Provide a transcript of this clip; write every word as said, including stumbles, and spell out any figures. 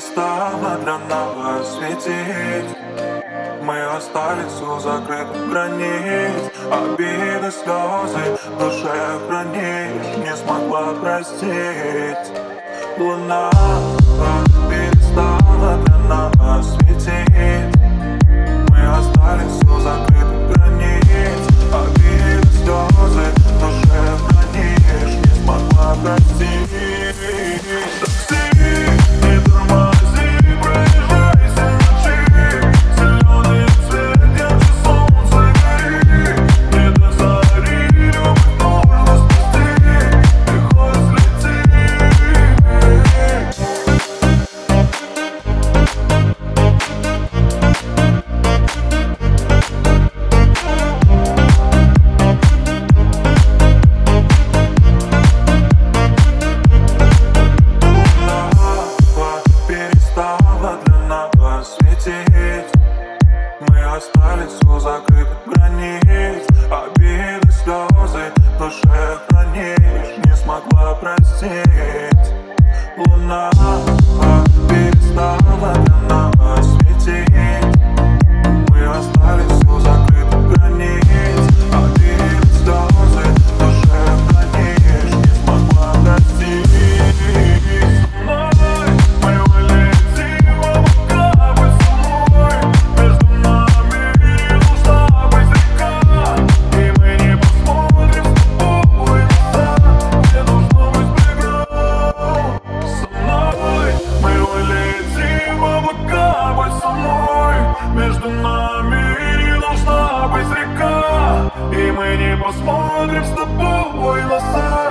перестала для нас светить. Мы остались у закрытых границ. Обиды, слезы в душе хранишь, не смогла простить. Луна перестала для нас светить. Мы остались у закрытых границ. Обиды, слезы в душе хранишь, не смогла простить. Такси, не тормози, проезжайся ночи. Зеленый цвет, ярче солнце гори. Не до зари, любовь нужно спасти. Ты хоть взлети. Перестала для нас светить. Мы остались у закрытых границ. Обиды, слезы в душе хранишь, не смогла простить. Луна перестала для нас светить. Мы остались у закрытых границ. Обиды, слезы в душе хранишь, не смогла простить. Между нами должна быть река, и мы не посмотрим с тобой на сайт.